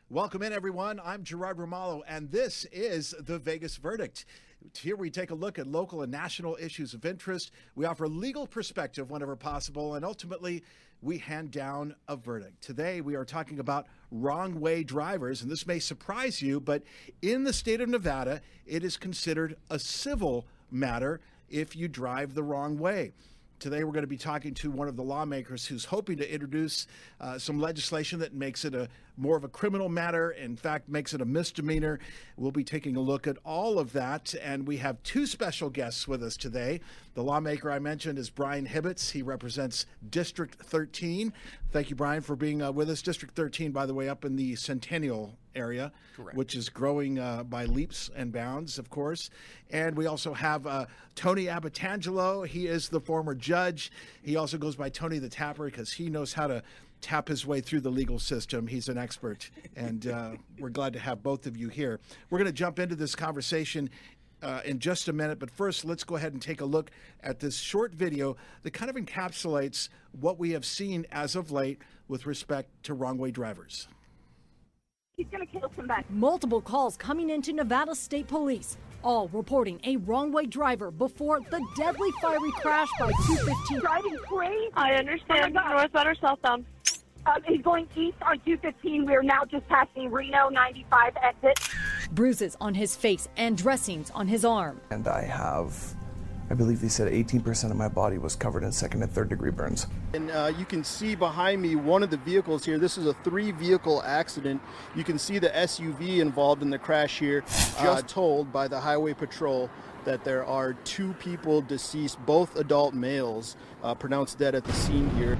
Welcome in, everyone. I'm Gerard Romalo, and this is The Vegas Verdict. Here we take a look at local and national issues of interest. We offer legal perspective whenever possible, and ultimately, we hand down a verdict. Today, we are talking about wrong-way drivers, and this may surprise you, but in the state of Nevada, it is considered a civil matter if you drive the wrong way. Today, we're going to be talking to one of the lawmakers who's hoping to introduce some legislation that makes it more of a criminal matter, in fact, makes it a misdemeanor. We'll be taking a look at all of that, and we have two special guests with us today. The lawmaker I mentioned is Brian Hibbetts. He represents District 13. Thank you, Brian, for being with us. District 13, by the way, up in the Centennial area, correct, which is growing by leaps and bounds, of course. And we also have Tony Abbatangelo. He is the former judge. He also goes by Tony the Tapper because he knows how to tap his way through the legal system. He's an expert, and we're glad to have both of you here. We're going to jump into this conversation in just a minute, but first, let's go ahead and take a look at this short video that kind of encapsulates what we have seen as of late with respect to wrong-way drivers. He's going to kill somebody. Multiple calls coming into Nevada State Police, all reporting a wrong-way driver before the deadly fiery crash by 215. Driving crazy. I understand. Oh Northbound or southbound? He's going east on 215. We're now just passing Reno 95 exit. Bruises on his face and dressings on his arm. And I believe they said 18% of my body was covered in second and third degree burns. And you can see behind me one of the vehicles here. This is a 3-vehicle accident. You can see the SUV involved in the crash here. Just told by the Highway Patrol that there are 2 people deceased, both adult males, pronounced dead at the scene here.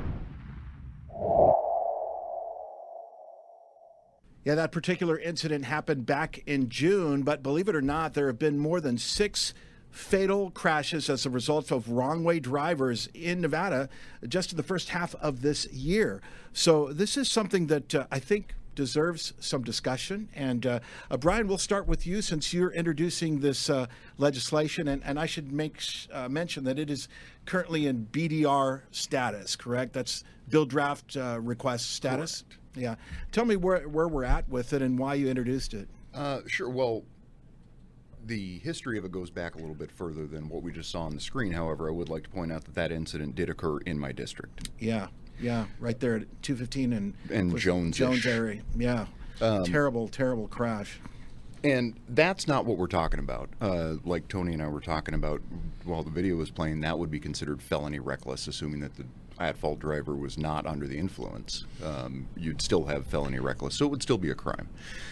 Yeah, that particular incident happened back in June, but believe it or not, there have been more than 6 fatal crashes as a result of wrong-way drivers in Nevada just in the first half of this year. So this is something that I think deserves some discussion. And Brian, we'll start with you since you're introducing this legislation. And I should mention that it is currently in BDR status, correct? That's bill draft request status? Correct. Yeah. Tell me where we're at with it and why you introduced it. Sure. Well, the history of it goes back a little bit further than what we just saw on the screen. However, I would like to point out that incident did occur in my district. Yeah, right there at 215 and Jones area. Yeah, terrible crash. And that's not what we're talking about. Like Tony and I were talking about while the video was playing, that would be considered felony reckless, assuming that the at-fault driver was not under the influence. You'd still have felony reckless, so it would still be a crime.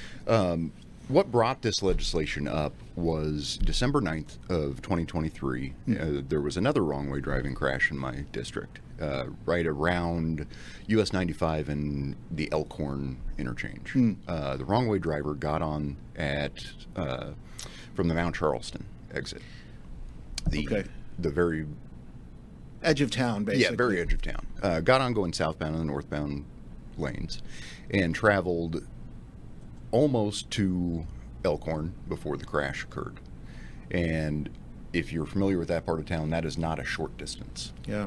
What brought this legislation up was December 9th of 2023. There was another wrong-way driving crash in my district, right around US 95 and the Elkhorn interchange. The wrong-way driver got on from the Mount Charleston exit. The very edge of town, basically. Yeah, very edge of town. Got on going southbound and northbound lanes and traveled almost to Elkhorn before the crash occurred. And if you're familiar with that part of town, that is not a short distance. Yeah.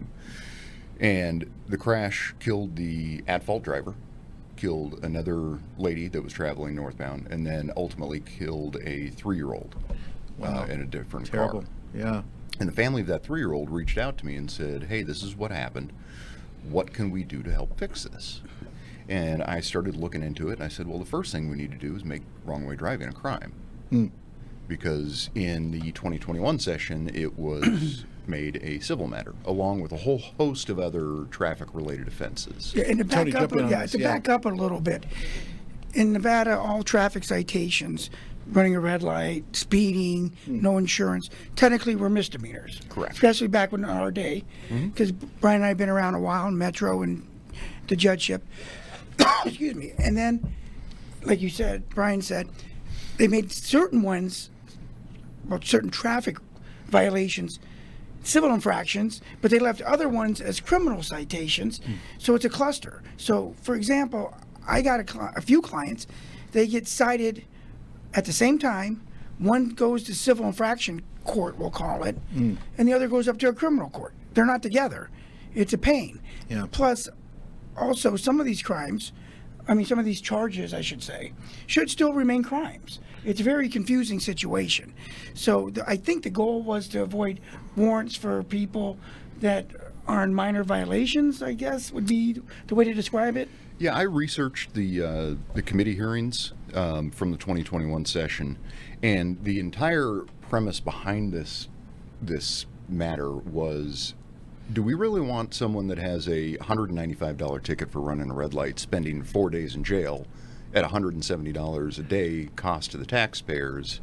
And the crash killed the at-fault driver, killed another lady that was traveling northbound, and then ultimately killed a 3-year-old in a different car. Yeah. And the family of that 3-year-old reached out to me and said, hey, this is what happened. What can we do to help fix this? And I started looking into it, and I said, well, the first thing we need to do is make wrong-way driving a crime. Because in the 2021 session, it was made a civil matter, along with a whole host of other traffic-related offenses. Yeah, and to back up a little bit, in Nevada, all traffic citations, running a red light, speeding, no insurance, technically were misdemeanors. Correct. Especially back in our day, because Brian and I have been around a while in Metro and the judgeship. Excuse me. And then, like you said, Brian said, they made certain ones, well, certain traffic violations, civil infractions, but they left other ones as criminal citations. So it's a cluster. So, for example, I got a few clients, they get cited at the same time. One goes to civil infraction court, we'll call it, and the other goes up to a criminal court. They're not together. It's a pain. Yeah. Plus, also, some of these crimes some of these charges, I should say, should still remain crimes. It's a very confusing situation. So I think the goal was to avoid warrants for people that are in minor violations, I guess, would be the way to describe it. Yeah, I researched the committee hearings from the 2021 session, and the entire premise behind this matter was, do we really want someone that has a $195 ticket for running a red light spending 4 days in jail at $170 a day cost to the taxpayers,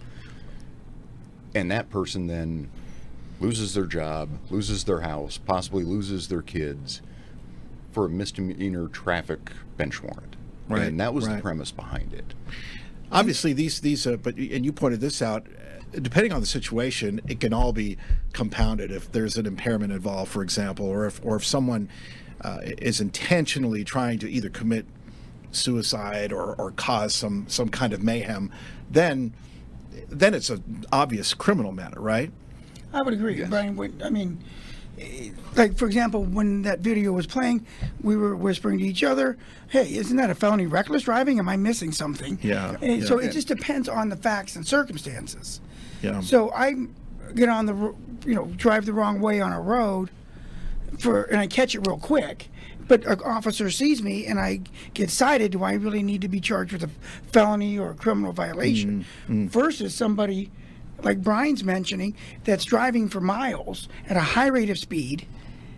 and that person then loses their job, loses their house, possibly loses their kids for a misdemeanor traffic bench warrant? Right, and that was right. the premise behind it. Obviously, and you pointed this out, depending on the situation, it can all be compounded if there's an impairment involved, for example, or if someone is intentionally trying to either commit suicide or cause some kind of mayhem, then it's an obvious criminal matter, right? I would agree, Yes. Brian. I mean, like, for example, when that video was playing, we were whispering to each other, hey, isn't that a felony reckless driving? Am I missing something? Yeah, And yeah. so it just depends on the facts and circumstances. Yeah. So I get on drive the wrong way on a road and I catch it real quick, but an officer sees me and I get cited. Do I really need to be charged with a felony or a criminal violation versus somebody like Brian's mentioning that's driving for miles at a high rate of speed,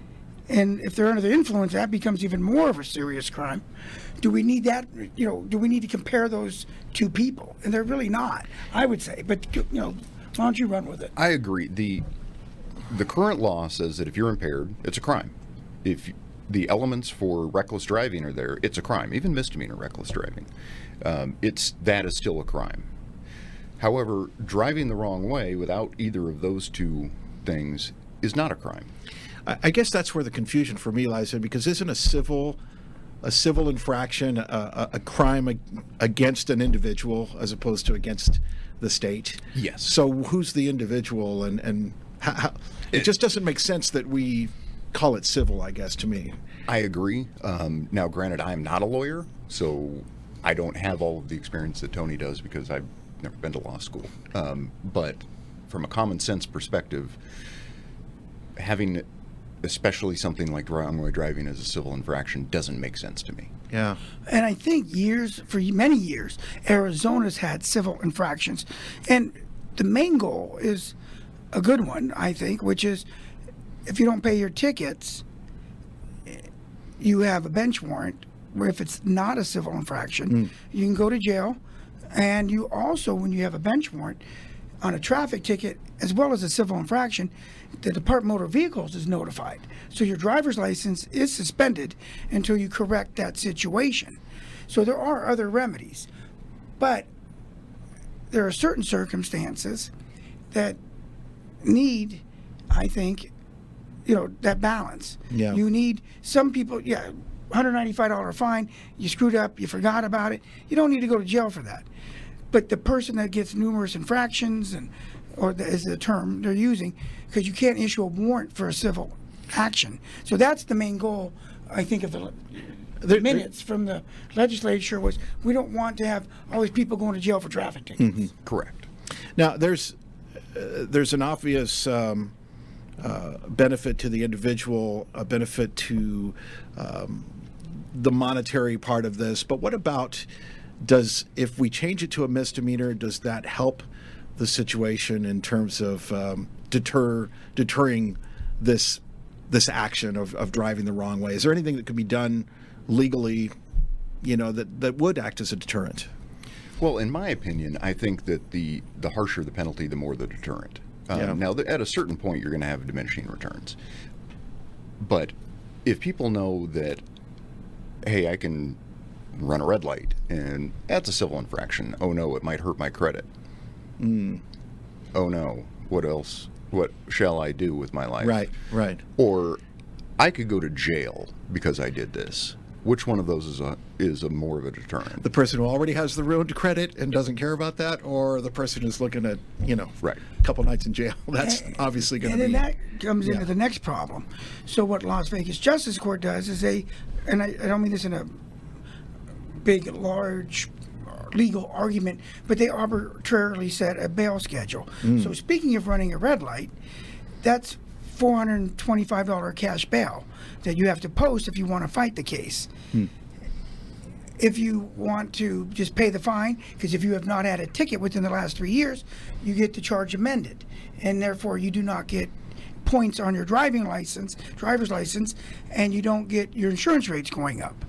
and if they're under the influence, that becomes even more of a serious crime. Do we need that? Do we need to compare those two people? And they're really not, I would say. But why don't you run with it? I agree. The current law says that if you're impaired, it's a crime. If the elements for reckless driving are there, it's a crime. Even misdemeanor reckless driving, that is still a crime. However, driving the wrong way without either of those two things is not a crime. I guess that's where the confusion for me lies in, because isn't a civil infraction a crime against an individual as opposed to against the state? Yes. So who's the individual, and how, it just doesn't make sense that we call it civil, I guess, to me. I agree. Now, granted, I'm not a lawyer, so I don't have all of the experience that Tony does because I've never been to law school. But from a common sense perspective, having especially something like wrong-way driving as a civil infraction doesn't make sense to me. Yeah. And I think for many years, Arizona's had civil infractions. And the main goal is a good one, I think, which is if you don't pay your tickets, you have a bench warrant, where if it's not a civil infraction, you can go to jail. And you also, when you have a bench warrant on a traffic ticket, as well as a civil infraction, the Department of Motor Vehicles is notified. So your driver's license is suspended until you correct that situation. So there are other remedies. But there are certain circumstances that need, I think, that balance. Yeah. You need some people, $195 fine, you screwed up, you forgot about it. You don't need to go to jail for that. But the person that gets numerous infractions, is the term they're using, because you can't issue a warrant for a civil action. So that's the main goal, I think, of the minutes from the legislature was we don't want to have all these people going to jail for traffic tickets. Correct. Now, there's an obvious benefit to the individual, a benefit to the monetary part of this, but what about, if we change it to a misdemeanor, does that help the situation in terms of deterring this action of driving the wrong way? Is there anything that could be done legally, that would act as a deterrent? Well, in my opinion, I think that the harsher the penalty, the more the deterrent. Yeah. Now, at a certain point, you're going to have diminishing returns. But if people know that, hey, I can run a red light, and that's a civil infraction. Oh, no, it might hurt my credit. Oh, no, what else? What shall I do with my life? Right. Or I could go to jail because I did this. Which one of those is a more of a deterrent? The person who already has the ruined credit and doesn't care about that, or the person who's looking at, Right. a couple nights in jail? That's obviously going to be... And then that comes into the next problem. So what Las Vegas Justice Court does is and I don't mean this in a big, large legal argument, but they arbitrarily set a bail schedule. So speaking of running a red light, that's $425 cash bail that you have to post if you want to fight the case. If you want to just pay the fine, because if you have not had a ticket within the last 3 years, you get the charge amended, and therefore you do not get points on your driver's license, and you don't get your insurance rates going up.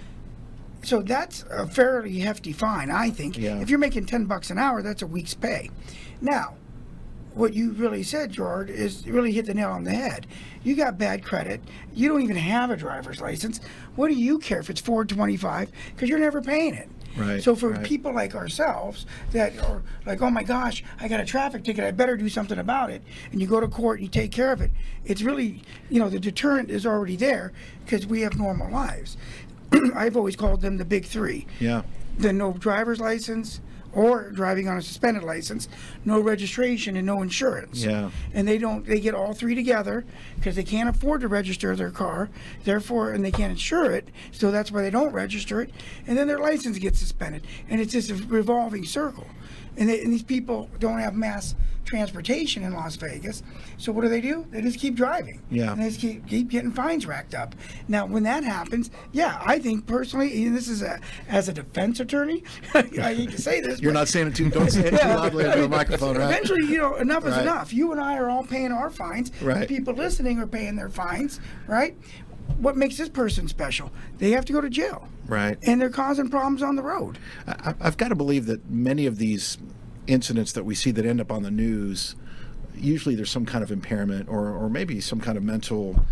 So that's a fairly hefty fine, I think. Yeah. If you're making $10 an hour, that's a week's pay. Now, what you really said, Gerard, is really hit the nail on the head. You got bad credit. You don't even have a driver's license. What do you care if it's $425? Because you're never paying it. Right. So for people like ourselves that are like, oh my gosh, I got a traffic ticket, I better do something about it, and you go to court and you take care of it, it's really, the deterrent is already there because we have normal lives. I've always called them the big three. Yeah. The no driver's license, or driving on a suspended license, no registration, and no insurance. Yeah. And they get all three together because they can't afford to register their car, and they can't insure it, so that's why they don't register it, and then their license gets suspended. And it's just a revolving circle. And these people don't have mass transportation in Las Vegas, so what do? They just keep driving. Yeah. And they just keep getting fines racked up. Now, when that happens, I think personally, and this is as a defense attorney, I hate to say this. You're not saying it don't say it too loudly into the microphone, right? Eventually, enough is enough. You and I are all paying our fines. Right. The people listening are paying their fines, right? What makes this person special? They have to go to jail. Right. And they're causing problems on the road. I've got to believe that many of these incidents that we see that end up on the news, usually there's some kind of impairment or maybe some kind of mental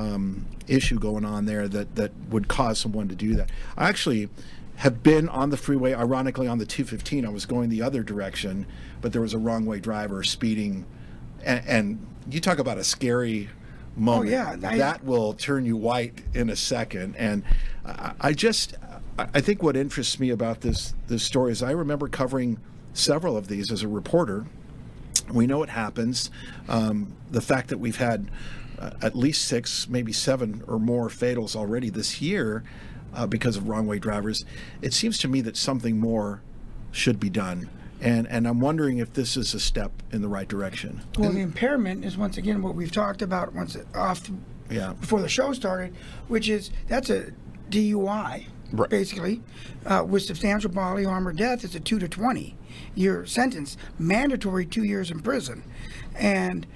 issue going on there that would cause someone to do that. I actually have been on the freeway, ironically on the 215. I was going the other direction, but there was a wrong way driver speeding. And you talk about a scary moment. Oh, yeah. That will turn you white in a second. And I think what interests me about this story is I remember covering several of these as a reporter. We know it happens. The fact that we've had at least 6, maybe 7 or more fatals already this year because of wrong way drivers, it seems to me that something more should be done. And I'm wondering if this is a step in the right direction. Well, the impairment is once again what we've talked about before the show started, which is that's a DUI. Right. Basically, with substantial bodily harm or death, it's a 2 to 20 year sentence, mandatory 2 years in prison, and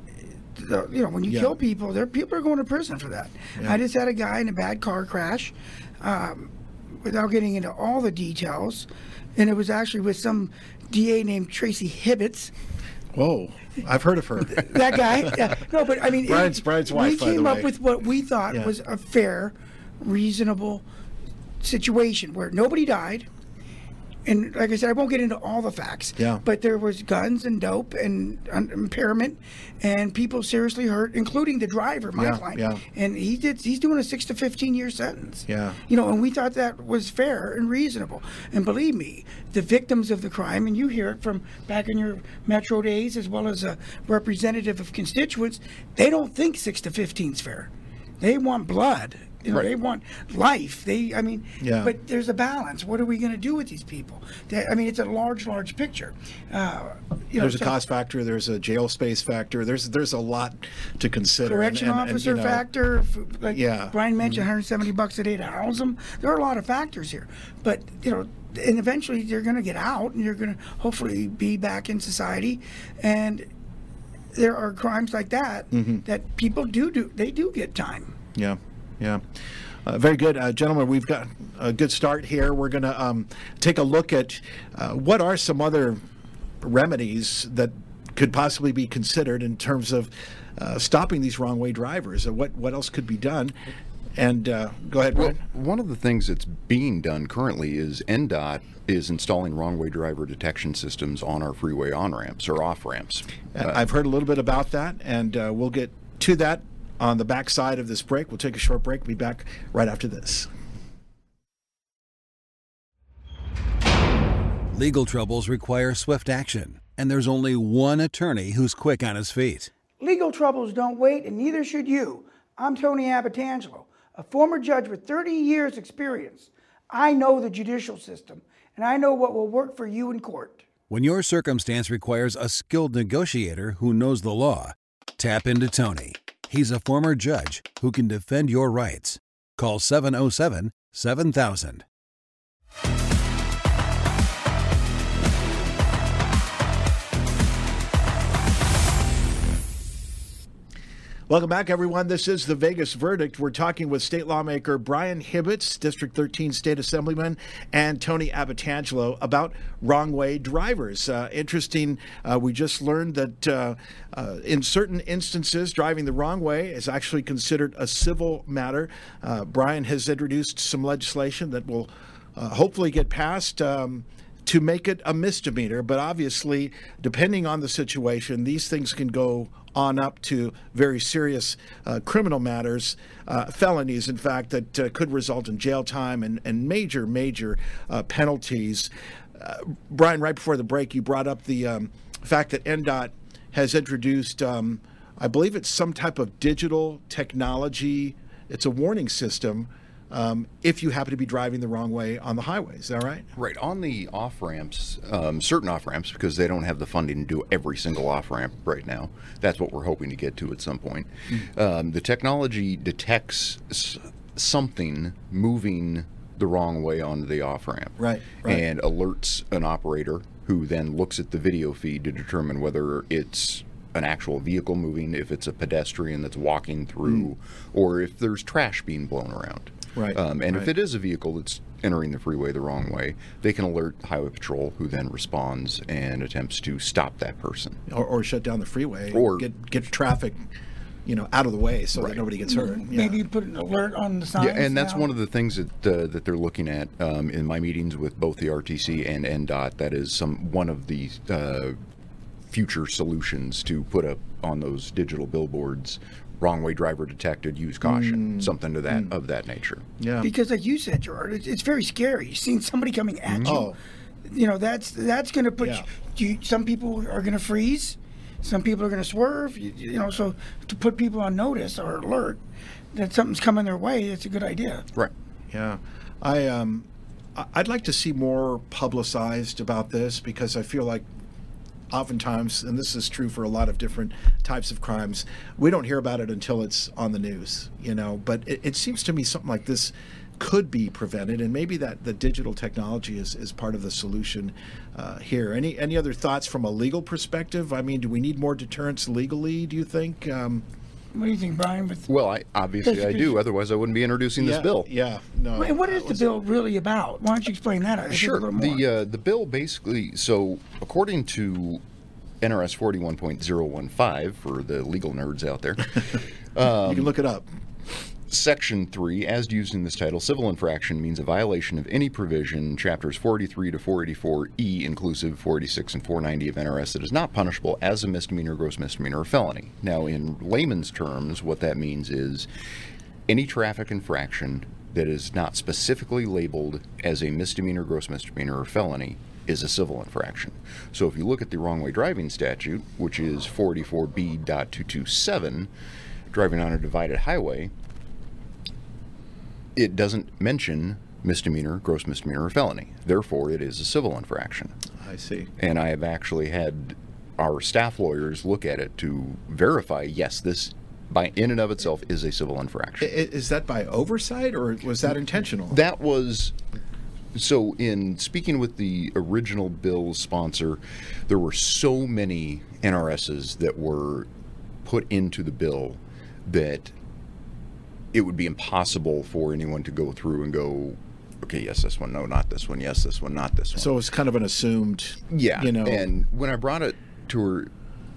when you kill people, people are going to prison for that. Yeah. I just had a guy in a bad car crash, without getting into all the details, and it was actually with some DA named Tracy Hibbets. Whoa, I've heard of her. That guy. Yeah. No, but I mean, Brian's wife. We came up with what we thought was a fair, reasonable situation where nobody died, and like I said, I won't get into all the facts. Yeah. But there was guns and dope and impairment, and people seriously hurt, including the driver, my client. Yeah. And he's doing a 6 to 15 year sentence. Yeah. And we thought that was fair and reasonable. And believe me, the victims of the crime, and you hear it from back in your Metro days, as well as a representative of constituents, they don't think 6 to 15 is fair. They want blood. They want life. But there's a balance. What are we going to do with these people? It's a large picture. There's a cost factor. There's a jail space factor. There's a lot to consider. Correction officer factor. Brian mentioned $170 a day to house them. There are a lot of factors here. But and eventually they're going to get out, and you're going to hopefully be back in society. And there are crimes like that that people do get time. Yeah. Yeah. Very good. Gentlemen, we've got a good start here. We're going to take a look at what are some other remedies that could possibly be considered in terms of stopping these wrong way drivers. What else could be done? And go ahead, Brian. Well, one of the things that's being done currently is NDOT is installing wrong way driver detection systems on our freeway on-ramps or off-ramps. I've heard a little bit about that, and we'll get to that on the back side of this break. We'll take a short break. We'll be back right after this. Legal troubles require swift action, and there's only one attorney who's quick on his feet. Legal troubles don't wait, and neither should you. I'm Tony Abatangelo, a former judge with 30 years experience. I know the judicial system, and I know what will work for you in court. When your circumstance requires a skilled negotiator who knows the law, tap into Tony. He's a former judge who can defend your rights. Call 707-7000. Welcome back, everyone. This is the Vegas Verdict. We're talking with state lawmaker Brian Hibbetts, District 13 State Assemblyman, and Tony Abbatangelo about wrong-way drivers. Interesting, we just learned that in certain instances, driving the wrong way is actually considered a civil matter. Brian has introduced some legislation that will hopefully get passed to make it a misdemeanor, but obviously, depending on the situation, these things can go on up to very serious criminal matters, felonies, in fact, that could result in jail time and major penalties. Brian, right before the break, you brought up the fact that NDOT has introduced, I believe it's some type of digital technology. It's a warning system if you happen to be driving the wrong way on the highway. Is that right? Right. On the off-ramps, certain off-ramps, because they don't have the funding to do every single off-ramp right now. That's what we're hoping to get to at some point. The technology detects something moving the wrong way onto the off-ramp. Right. And alerts an operator who then looks at the video feed to determine whether it's an actual vehicle moving, if it's a pedestrian that's walking through, or if there's trash being blown around. Right. If it is a vehicle that's entering the freeway the wrong way, they can alert Highway Patrol, who then responds and attempts to stop that person. Or shut down the freeway, or get traffic, out of the way so that nobody gets hurt. Maybe put an alert on the signs. Yeah, and that's one of the things that they're looking at in my meetings with both the RTC and NDOT. That is one of the future solutions to put up on those digital billboards. Wrong way driver detected, use caution, something to that of that nature. Yeah. Because like you said, Gerard, it's very scary. Seeing somebody coming at you, that's going to put you. Some people are going to freeze. Some people are going to swerve. So to put people on notice or alert that something's coming their way, it's a good idea. Right. Yeah. I'd like to see more publicized about this, because I feel like oftentimes, and this is true for a lot of different types of crimes, we don't hear about it until it's on the news, but it seems to me something like this could be prevented, and maybe that the digital technology is part of the solution here. Any other thoughts from a legal perspective? I mean, do we need more deterrence legally, do you think? What do you think, Brian? Well, I do. Otherwise, I wouldn't be introducing this bill. Yeah. No. And what is the bill really about? Why don't you explain that? Sure. The bill basically, so according to NRS 41.015 for the legal nerds out there, you can look it up. Section 3, as used in this title, civil infraction means a violation of any provision, chapters 43 to 484E, inclusive 486 and 490 of NRS, that is not punishable as a misdemeanor, gross misdemeanor, or felony. Now, in layman's terms, what that means is any traffic infraction that is not specifically labeled as a misdemeanor, gross misdemeanor, or felony is a civil infraction. So if you look at the wrong way driving statute, which is 484B.227, driving on a divided highway, it doesn't mention misdemeanor, gross misdemeanor, or felony. Therefore, it is a civil infraction. I see. And I have actually had our staff lawyers look at it to verify, yes, this by in and of itself is a civil infraction. Is that by oversight, or was that intentional? That was... So in speaking with the original bill sponsor, there were so many NRSs that were put into the bill that it would be impossible for anyone to go through and go, okay, yes, this one, no, not this one, yes, this one, not this one. So it's kind of an assumed, yeah. And when I brought it to her,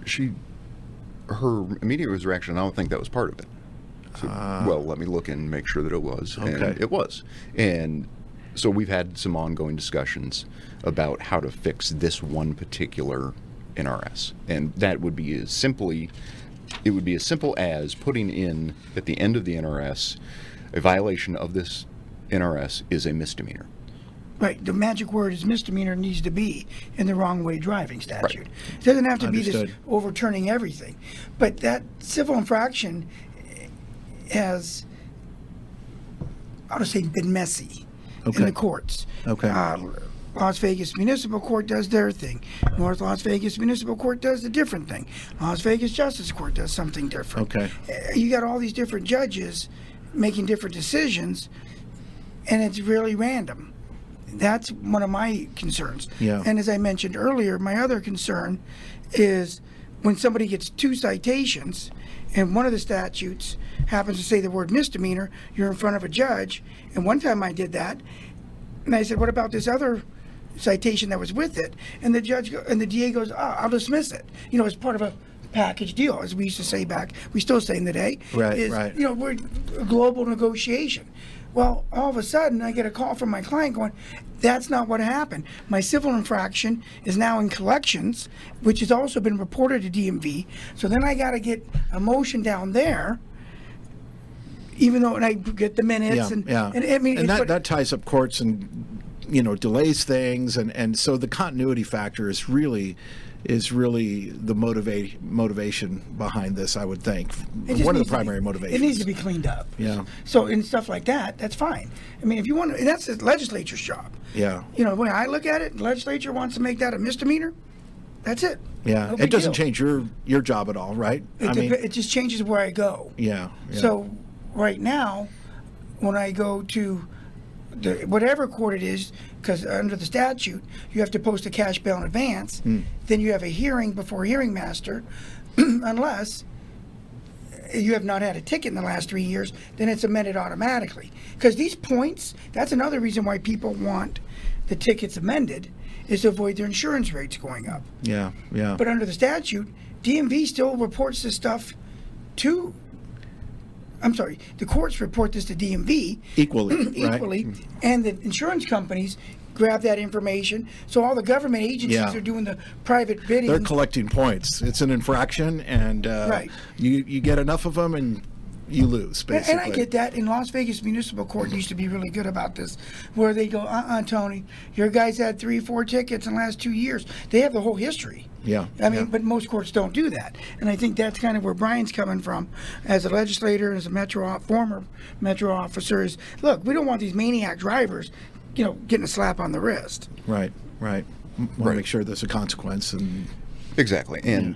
her immediate reaction, I don't think that was part of it. So, well, let me look and make sure that it was. Okay. And it was. And so we've had some ongoing discussions about how to fix this one particular NRS. And that would be as simply, it would be as simple as putting in at the end of the NRS, a violation of this NRS is a misdemeanor. Right. The magic word is misdemeanor needs to be in the wrong way driving statute. Right. It doesn't have to be this overturning everything. But that civil infraction has, I would say, been messy. in the courts. Okay. Las Vegas Municipal Court does their thing. North Las Vegas Municipal Court does a different thing. Las Vegas Justice Court does something different. Okay. You got all these different judges making different decisions, and it's really random. That's one of my concerns. Yeah. And as I mentioned earlier, my other concern is when somebody gets 2 citations and one of the statutes happens to say the word misdemeanor, you're in front of a judge. And one time I did that, and I said, what about this other citation that was with it? And the judge and the DA goes, I'll dismiss it. You know, as part of a package deal, as we used to say back, we still say in the day. Right. You know, we're a global negotiation. Well, all of a sudden, I get a call from my client going, that's not what happened. My civil infraction is now in collections, which has also been reported to DMV. So then I got to get a motion down there, even though, and I get the minutes. And I mean, and that ties up courts and, you know, delays things. And so the continuity factor is really the motivation behind this, I would think. One of the primary motivations. It needs to be cleaned up. Yeah. So in stuff like that, that's fine. I mean, if you want to, and that's the legislature's job. Yeah. You know, when I look at it, the legislature wants to make that a misdemeanor. That's it. Yeah. It doesn't change your job at all, right? It just changes where I go. Yeah. So right now, when I go to whatever court it is, because under the statute, you have to post a cash bail in advance. Then you have a hearing before a hearing master, unless you have not had a ticket in the last 3 years, then it's amended automatically. Because these points, that's another reason why people want the tickets amended, is to avoid their insurance rates going up. Yeah, yeah. But under the statute, DMV still reports this stuff to, I'm sorry, the courts report this to DMV equally, right? And the insurance companies grab that information. So all the government agencies are doing the private bidding. They're collecting points. It's an infraction, and you get enough of them, and you lose, basically. And I get that. In Las Vegas Municipal Court used to be really good about this, where they go, Tony, your guys had 3 or 4 tickets in the last 2 years. They have the whole history. Yeah. I mean, but most courts don't do that. And I think that's kind of where Brian's coming from as a legislator, as a former Metro officer, is, look, we don't want these maniac drivers, you know, getting a slap on the wrist. Right. Want to make sure there's a consequence. And exactly. And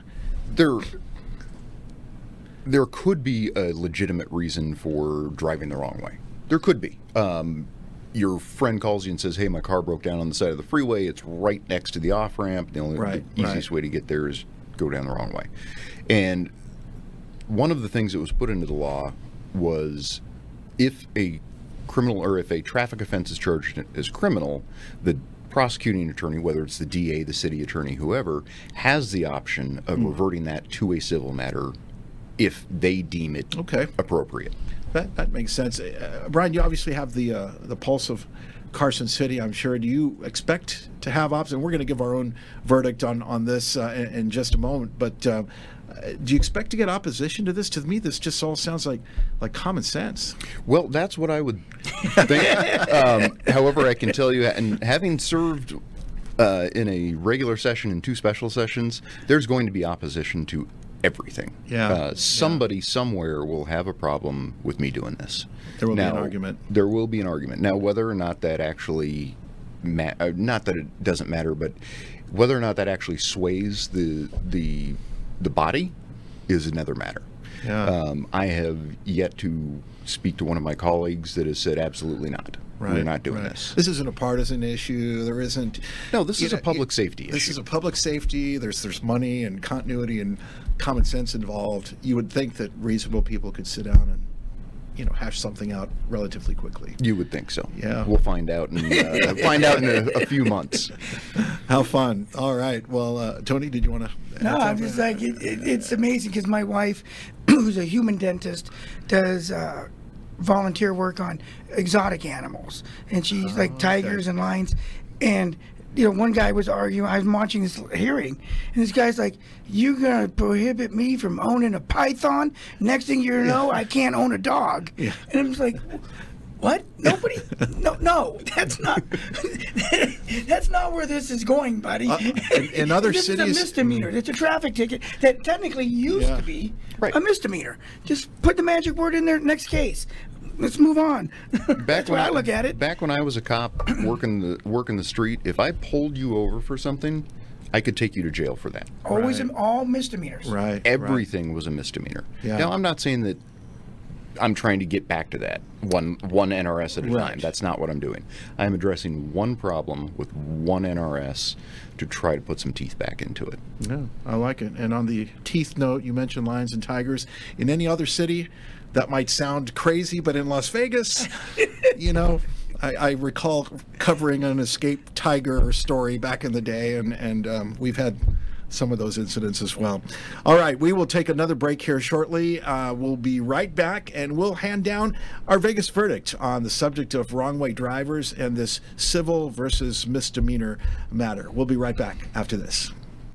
there could be a legitimate reason for driving the wrong way. There could be. Your friend calls you and says, hey, my car broke down on the side of the freeway. It's right next to the off-ramp. The easiest way to get there is go down the wrong way. And one of the things that was put into the law was if a criminal or if a traffic offense is charged as criminal, the prosecuting attorney, whether it's the DA, the city attorney, whoever, has the option of reverting that to a civil matter if they deem it appropriate. That makes sense. Brian, you obviously have the pulse of Carson City, I'm sure. Do you expect to have ops? And we're going to give our own verdict on this in just a moment. But do you expect to get opposition to this? To me, this just all sounds like common sense. Well, that's what I would think. However, I can tell you, and having served in a regular session and 2 special sessions, there's going to be opposition to everything. Somebody somewhere will have a problem with me doing this. There will be an argument. There will be an argument. Now, whether or not that actually, not that it doesn't matter, but whether or not that actually sways the body is another matter. I have yet to speak to one of my colleagues that has said absolutely not. We're not doing this. This isn't a partisan issue. There isn't. No, this is a public safety issue. This is a public safety. There's money and continuity and common sense involved. You would think that reasonable people could sit down and, you know, hash something out relatively quickly. You would think so. Yeah. We'll find out in a few months. How fun. All right. Well, Tony, did you want to? No, I'm just like, it's amazing because my wife, who's a human dentist, does volunteer work on exotic animals, and she's like tigers and lions. And you know, one guy was arguing, I was watching this hearing, and this guy's like, you're gonna prohibit me from owning a python? Next thing you know, I can't own a dog. And I'm just like, what? Nobody? No, that's not where this is going, buddy. In other this cities, is a misdemeanor. It's a traffic ticket that technically used to be a misdemeanor. Just put the magic word in there. Next case. let's move on. That's when I look at it. Back when I was a cop working the street, if I pulled you over for something, I could take you to jail for that. Always all misdemeanors. Right. Everything was a misdemeanor. Yeah. Now, I'm not saying that I'm trying to get back to that one NRS at a time. That's not what I'm doing. I'm addressing one problem with one NRS to try to put some teeth back into it. Yeah, I like it. And on the teeth note, you mentioned lions and tigers. In any other city, that might sound crazy, but in Las Vegas, you know, I recall covering an escaped tiger story back in the day, and we've had some of those incidents as well. All right, we will take another break here shortly. We'll be right back, and we'll hand down our Vegas verdict on the subject of wrong-way drivers and this civil versus misdemeanor matter. We'll be right back after this.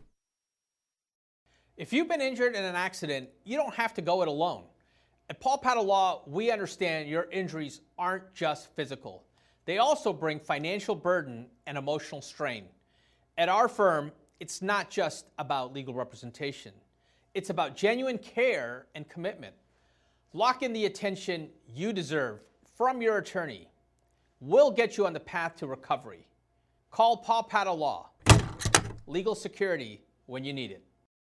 If you've been injured in an accident, you don't have to go it alone. At Paul Paddle Law, we understand your injuries aren't just physical. They also bring financial burden and emotional strain. At our firm, it's not just about legal representation. It's about genuine care and commitment. Lock in the attention you deserve from your attorney. We'll get you on the path to recovery. Call Paul Paddle Law. Legal security when you need it.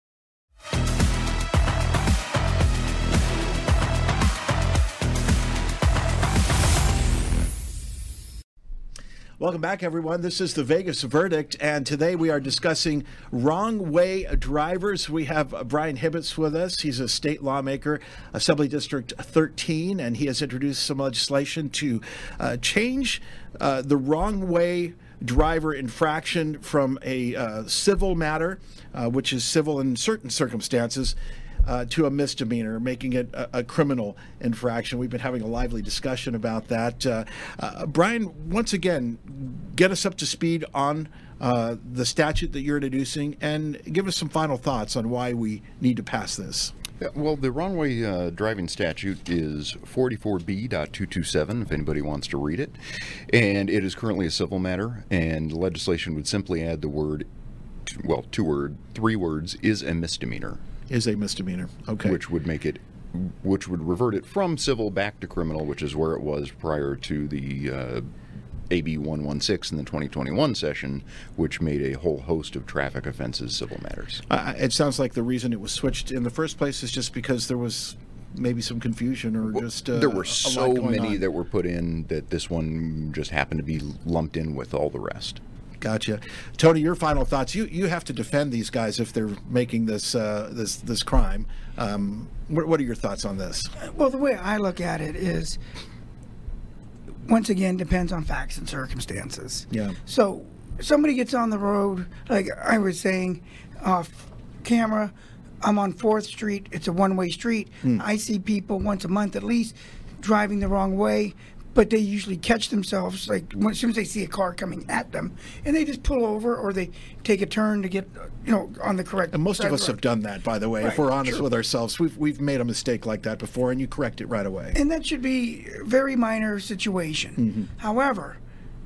Welcome back, everyone. This is the Vegas Verdict, and today we are discussing wrong-way drivers. We have Brian Hibbets with us. He's a state lawmaker, Assembly District 13, and he has introduced some legislation to change the wrong-way driver infraction from a civil matter, which is civil in certain circumstances, to a misdemeanor, making it a criminal infraction. We've been having a lively discussion about that. Brian, once again, get us up to speed on the statute that you're introducing and give us some final thoughts on why we need to pass this. Yeah, well, the wrong-way driving statute is 44B.227, if anybody wants to read it. And it is currently a civil matter, and legislation would simply add the word, well, three words, is a misdemeanor. Is a misdemeanor. Okay. Which would revert it from civil back to criminal, which is where it was prior to the AB 116 in the 2021 session, which made a whole host of traffic offenses civil matters. It sounds like the reason it was switched in the first place is just because there was maybe some confusion or just there were so many that were put in that this one just happened to be lumped in with all the rest. Gotcha. Tony, your final thoughts. You have to defend these guys if they're making this this crime. What are your thoughts on this? Well, the way I look at it is, once again, depends on facts and circumstances. Yeah. So somebody gets on the road, like I was saying, off camera, I'm on 4th Street. It's a one-way street. I see people once a month at least driving the wrong way. But they usually catch themselves, like, as soon as they see a car coming at them, and they just pull over or they take a turn to get, on the correct. And most of us have done that, by the way. Right, if we're honest with ourselves, we've made a mistake like that before, and you correct it right away. And that should be a very minor situation. However,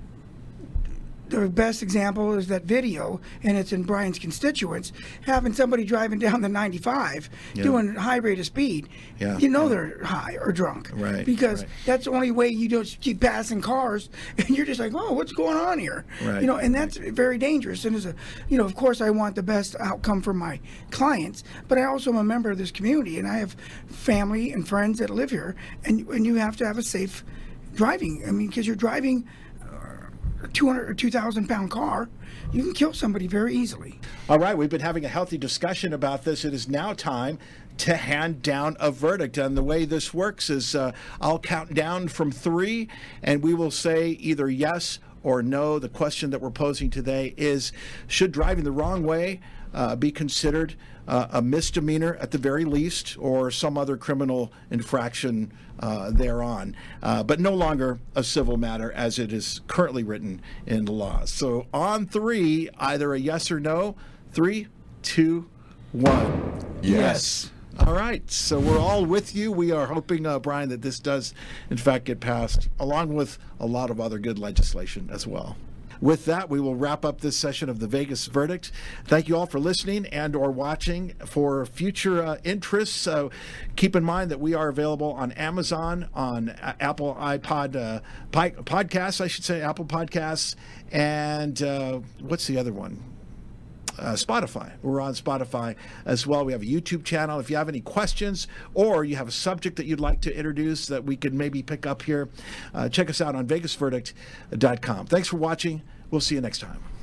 the best example is that video, and it's in Brian's constituents, having somebody driving down the 95 doing high rate of speed. They're high or drunk. Right. Because that's the only way you don't keep passing cars, and you're just like, oh, what's going on here? Right. And that's very dangerous. And of course, I want the best outcome for my clients, but I also am a member of this community, and I have family and friends that live here, and you have to have a safe driving. I mean, because you're driving a 200 or 2,000 pound car, you can kill somebody very easily. All right, we've been having a healthy discussion about this. It is now time to hand down a verdict. And the way this works is I'll count down from 3, and we will say either yes or no. The question that we're posing today is, should driving the wrong way be considered a misdemeanor at the very least, or some other criminal infraction thereon, but no longer a civil matter as it is currently written in the law. So on 3, either a yes or no. 3, 2, 1. Yes. All right, so we're all with you. We are hoping, Brian, that this does, in fact, get passed, along with a lot of other good legislation as well. with that, we will wrap up this session of the Vegas Verdict. Thank you all for listening and or watching. For future interests, keep in mind that we are available on Amazon, on Apple Podcasts, I should say, Apple Podcasts, and what's the other one? Spotify. We're on Spotify as well. We have a YouTube channel. If you have any questions or you have a subject that you'd like to introduce that we could maybe pick up here, check us out on VegasVerdict.com. Thanks for watching. We'll see you next time.